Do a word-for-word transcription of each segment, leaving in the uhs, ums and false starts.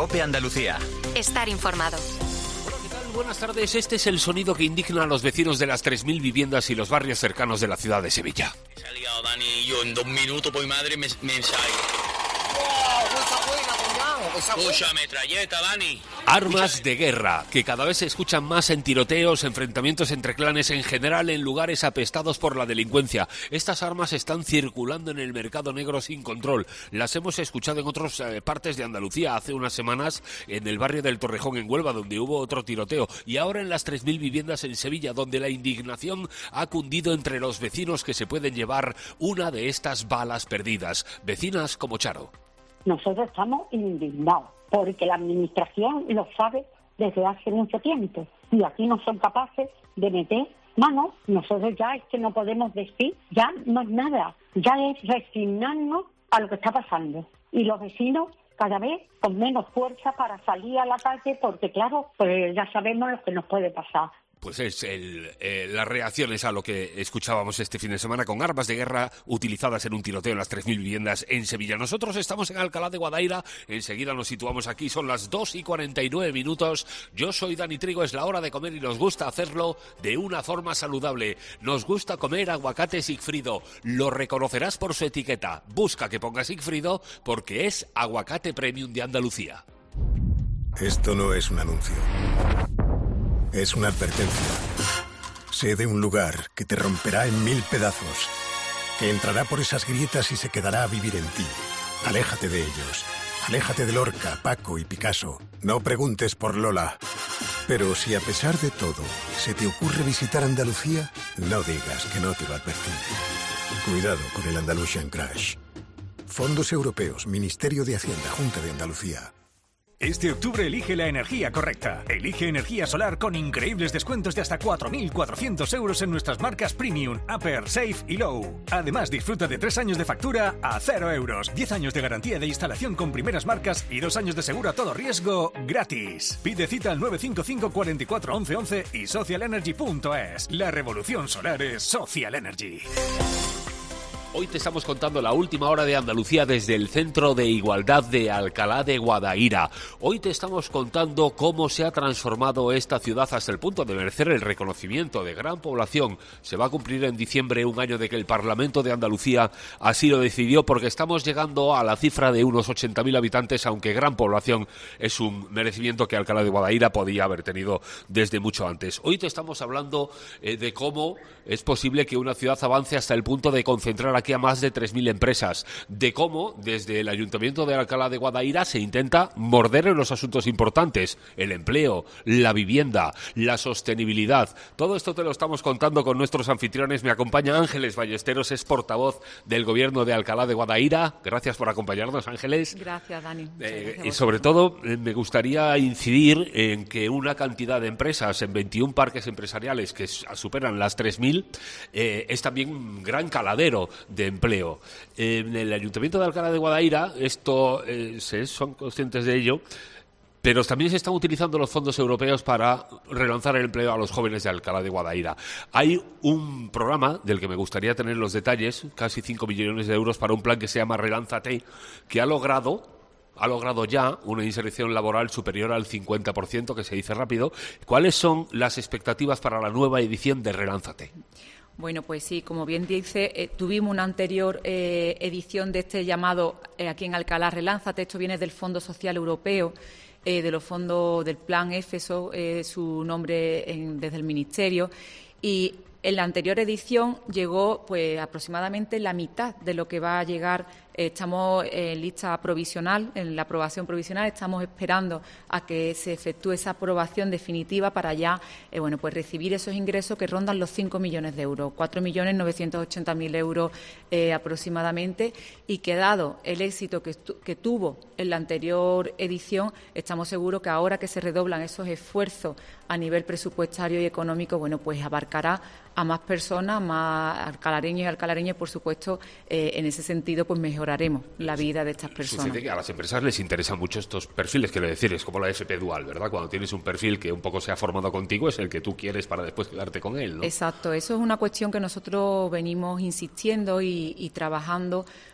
COPE Andalucía. Estar informado. Hola, ¿qué tal? Buenas tardes. Este es el sonido que indigna a los vecinos de las tres mil viviendas y los barrios cercanos de la ciudad de Sevilla. Se ha liado Dani y yo en dos minutos, pues mi madre me, me ensayo. Escucha, metralleta, Dani. Armas de guerra, que cada vez se escuchan más en tiroteos, enfrentamientos entre clanes, en general en lugares apestados por la delincuencia. Estas armas están circulando en el mercado negro sin control. Las hemos escuchado en otras eh, partes de Andalucía hace unas semanas, en el barrio del Torrejón, en Huelva, donde hubo otro tiroteo. Y ahora en las tres mil viviendas en Sevilla, donde la indignación ha cundido entre los vecinos que se pueden llevar una de estas balas perdidas. Vecinas como Charo. Nosotros estamos indignados porque la administración lo sabe desde hace mucho tiempo y aquí no son capaces de meter manos. Nosotros ya es que no podemos decir, ya no es nada, ya es resignarnos a lo que está pasando. Y los vecinos cada vez con menos fuerza para salir a la calle porque, claro, pues ya sabemos lo que nos puede pasar. Pues es el, eh, las reacciones a lo que escuchábamos este fin de semana con armas de guerra utilizadas en un tiroteo en las tres mil viviendas en Sevilla. Nosotros estamos en Alcalá de Guadaira, enseguida nos situamos aquí, son las dos y cuarenta y nueve minutos. Yo soy Dani Trigo, es la hora de comer y nos gusta hacerlo de una forma saludable. Nos gusta comer aguacate Sigfrido, lo reconocerás por su etiqueta. Busca que ponga Sigfrido porque es aguacate premium de Andalucía. Esto no es un anuncio. Es una advertencia. Sé de un lugar que te romperá en mil pedazos, que entrará por esas grietas y se quedará a vivir en ti. Aléjate de ellos. Aléjate de Lorca, Paco y Picasso. No preguntes por Lola. Pero si a pesar de todo se te ocurre visitar Andalucía, no digas que no te lo advertí. Cuidado con el Andalusian Crash. Fondos Europeos, Ministerio de Hacienda, Junta de Andalucía. Este octubre elige la energía correcta. Elige energía solar con increíbles descuentos de hasta cuatro mil cuatrocientos euros en nuestras marcas Premium, Upper, Safe y Low. Además, disfruta de tres años de factura a cero euros, diez años de garantía de instalación con primeras marcas y dos años de seguro a todo riesgo gratis. Pide cita al nueve cinco cinco, cuatro cuatro, once once y socialenergy punto es. La revolución solar es Social Energy. Hoy te estamos contando la última hora de Andalucía desde el Centro de Igualdad de Alcalá de Guadaira. Hoy te estamos contando cómo se ha transformado esta ciudad hasta el punto de merecer el reconocimiento de gran población. Se va a cumplir en diciembre un año de que el Parlamento de Andalucía así lo decidió, porque estamos llegando a la cifra de unos ochenta mil habitantes, aunque gran población es un merecimiento que Alcalá de Guadaira podía haber tenido desde mucho antes. Hoy te estamos hablando eh, de cómo es posible que una ciudad avance hasta el punto de concentrar aquí a más de tres mil empresas, de cómo desde el Ayuntamiento de Alcalá de Guadaira se intenta morder en los asuntos importantes, el empleo, la vivienda, la sostenibilidad. Todo esto te lo estamos contando con nuestros anfitriones. Me acompaña Ángeles Ballesteros, es portavoz del Gobierno de Alcalá de Guadaira. Gracias por acompañarnos, Ángeles. Gracias, Dani. Eh, gracias y sobre todo eh, me gustaría incidir en que una cantidad de empresas en veintiún parques empresariales que superan las tres mil eh, es también un gran caladero de empleo. En el Ayuntamiento de Alcalá de Guadaira, esto eh, se, son conscientes de ello, pero también se están utilizando los fondos europeos para relanzar el empleo a los jóvenes de Alcalá de Guadaira. Hay un programa del que me gustaría tener los detalles, casi cinco millones de euros para un plan que se llama Relánzate, que ha logrado ha logrado ya una inserción laboral superior al cincuenta por ciento, que se dice rápido. ¿Cuáles son las expectativas para la nueva edición de Relánzate? Bueno, pues sí, como bien dice, eh, tuvimos una anterior eh, edición de este llamado eh, aquí en Alcalá, Relánzate. Esto viene del Fondo Social Europeo, eh, de los fondos del Plan Éfeso, eh, su nombre en, desde el Ministerio. Y en la anterior edición llegó pues aproximadamente la mitad de lo que va a llegar. Eh, estamos en lista provisional, en la aprobación provisional. Estamos esperando a que se efectúe esa aprobación definitiva para ya eh, bueno, pues recibir esos ingresos que rondan los cinco millones de euros, cuatro millones novecientos ochenta mil euros eh, aproximadamente, y que dado el éxito que, que tuvo en la anterior edición, estamos seguros que ahora que se redoblan esos esfuerzos a nivel presupuestario y económico, bueno, pues abarcará a más personas, más alcalareños y alcalareñas, por supuesto, eh, en ese sentido, pues mejoraremos la vida de estas personas. Sucede que a las empresas les interesan mucho estos perfiles, quiero decir, es como la F P dual, ¿verdad? Cuando tienes un perfil que un poco se ha formado contigo, es el que tú quieres para después quedarte con él, ¿no? Exacto, eso es una cuestión que nosotros venimos insistiendo y, y trabajando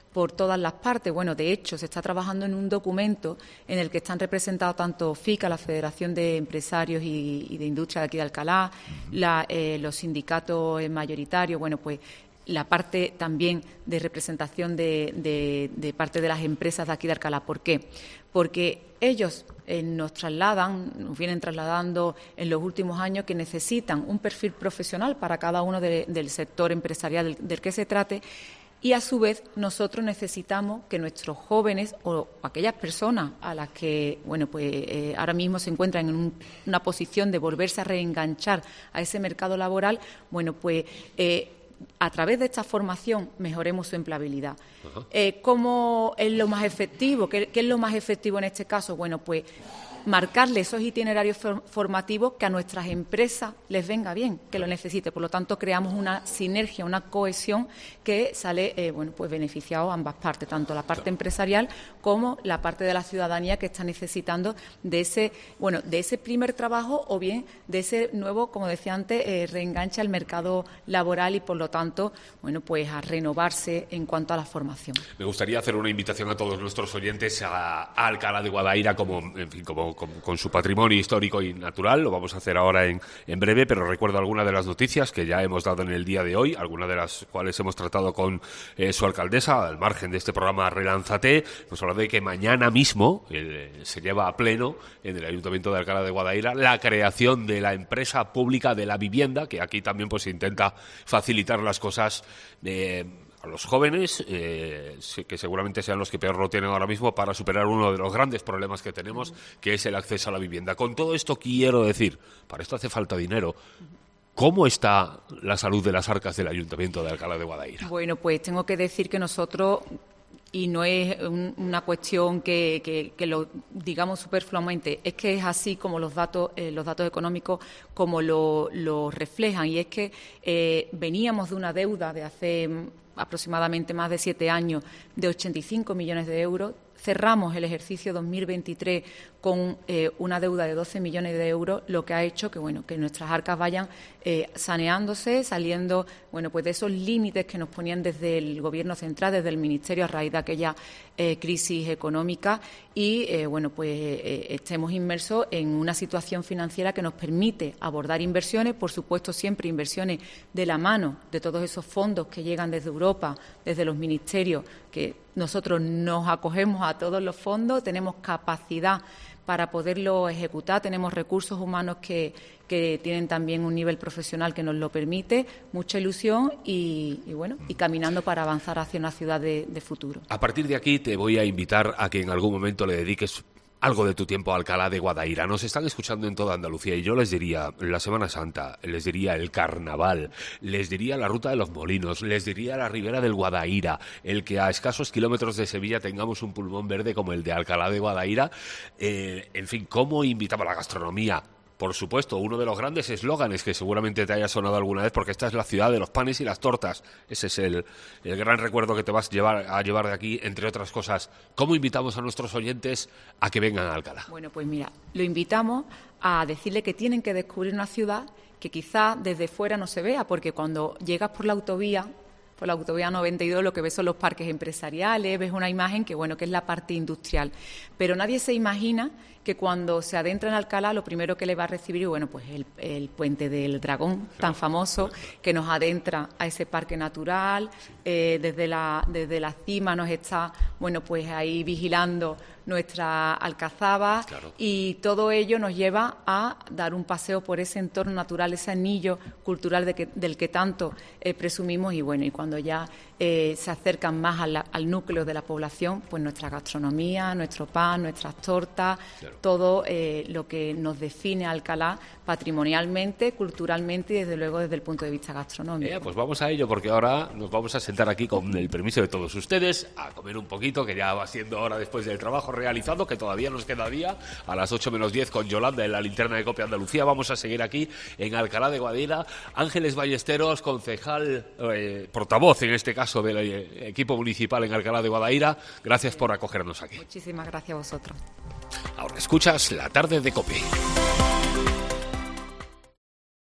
por todas las partes. Bueno, de hecho, se está trabajando en un documento en el que están representados tanto FICA, la Federación de Empresarios y, y de Industria de aquí de Alcalá, la, eh, los sindicatos mayoritarios, bueno, pues la parte también de representación de, de, de parte de las empresas de aquí de Alcalá. ¿Por qué? Porque ellos eh, nos trasladan, nos vienen trasladando en los últimos años que necesitan un perfil profesional para cada uno de, del sector empresarial del, del que se trate, y a su vez nosotros necesitamos que nuestros jóvenes o aquellas personas a las que bueno pues eh, ahora mismo se encuentran en un, una posición de volverse a reenganchar a ese mercado laboral, bueno pues eh, a través de esta formación mejoremos su empleabilidad. Uh-huh. Eh, ¿Cómo es lo más efectivo? ¿Qué, ¿Qué es lo más efectivo en este caso? Bueno, pues marcarle esos itinerarios formativos que a nuestras empresas les venga bien, que lo necesite. Por lo tanto, creamos una sinergia, una cohesión que sale, eh, bueno, pues beneficiado a ambas partes, tanto la parte empresarial como la parte de la ciudadanía que está necesitando de ese, bueno, de ese primer trabajo o bien de ese nuevo, como decía antes, eh, reenganche al mercado laboral y, por lo tanto, bueno, pues a renovarse en cuanto a la formación. Me gustaría hacer una invitación a todos nuestros oyentes a, a Alcalá de Guadaira como, en fin, como Con, con su patrimonio histórico y natural. Lo vamos a hacer ahora en, en breve, pero recuerdo algunas de las noticias que ya hemos dado en el día de hoy, algunas de las cuales hemos tratado con eh, su alcaldesa, al margen de este programa Relánzate. Nos habla de que mañana mismo eh, se lleva a pleno en el Ayuntamiento de Alcalá de Guadaira la creación de la empresa pública de la vivienda, que aquí también pues intenta facilitar las cosas eh, a los jóvenes, eh, que seguramente sean los que peor lo tienen ahora mismo, para superar uno de los grandes problemas que tenemos, que es el acceso a la vivienda. Con todo esto quiero decir, para esto hace falta dinero. ¿Cómo está la salud de las arcas del Ayuntamiento de Alcalá de Guadaira? Bueno, pues tengo que decir que nosotros, y no es un, una cuestión que, que, que lo digamos superfluamente, es que es así como los datos, eh, los datos económicos como lo, lo reflejan, y es que eh, veníamos de una deuda de hace aproximadamente más de siete años de ochenta y cinco millones de euros. Cerramos el ejercicio dos mil veintitrés con eh, una deuda de doce millones de euros, lo que ha hecho que bueno que nuestras arcas vayan eh, saneándose, saliendo bueno pues de esos límites que nos ponían desde el Gobierno central, desde el Ministerio a raíz de aquella eh, crisis económica, y eh, bueno pues eh, estemos inmersos en una situación financiera que nos permite abordar inversiones, por supuesto siempre inversiones de la mano de todos esos fondos que llegan desde Europa, desde los ministerios, que nosotros nos acogemos a todos los fondos, tenemos capacidad para poderlo ejecutar, tenemos recursos humanos que, que tienen también un nivel profesional que nos lo permite, mucha ilusión y, y bueno, y caminando para avanzar hacia una ciudad de, de futuro. A partir de aquí te voy a invitar a que en algún momento le dediques algo de tu tiempo a Alcalá de Guadaira. Nos están escuchando en toda Andalucía y yo les diría la Semana Santa, les diría el Carnaval, les diría la Ruta de los Molinos, les diría la Ribera del Guadaira, el que a escasos kilómetros de Sevilla tengamos un pulmón verde como el de Alcalá de Guadaira. Eh, en fin, ¿cómo invitaba la gastronomía? Por supuesto, uno de los grandes eslóganes que seguramente te haya sonado alguna vez, porque esta es la ciudad de los panes y las tortas. Ese es el, el gran recuerdo que te vas a llevar, a llevar de aquí, entre otras cosas. ¿Cómo invitamos a nuestros oyentes a que vengan a Alcalá? Bueno, pues mira, lo invitamos a decirle que tienen que descubrir una ciudad que quizá desde fuera no se vea, porque cuando llegas por la autovía, por la autovía noventa y dos, lo que ves son los parques empresariales, ves una imagen que, bueno, que es la parte industrial. Pero nadie se imagina que cuando se adentra en Alcalá, lo primero que le va a recibir, bueno, pues el, el Puente del Dragón, tan famoso, que nos adentra a ese parque natural, eh, desde la, desde la cima nos está, bueno, pues ahí vigilando nuestra alcazaba, claro. Y todo ello nos lleva a dar un paseo por ese entorno natural, ese anillo cultural de que, del que tanto eh, presumimos, y bueno, y cuando ya eh, se acercan más al, al núcleo de la población, pues nuestra gastronomía, nuestro pan, nuestras tortas, claro. Todo eh, lo que nos define Alcalá patrimonialmente, culturalmente y desde luego desde el punto de vista gastronómico. Eh, pues vamos a ello, porque ahora nos vamos a sentar aquí con el permiso de todos ustedes a comer un poquito, que ya va siendo hora después del trabajo realizado, que todavía nos queda día. A las ocho menos diez con Yolanda en la linterna de Cope Andalucía vamos a seguir aquí en Alcalá de Guadaira. Ángeles Ballesteros, concejal, eh, portavoz en este caso del eh, equipo municipal en Alcalá de Guadaira, gracias por acogernos aquí. Muchísimas gracias a vosotros. Ahora escuchas La Tarde de Cope.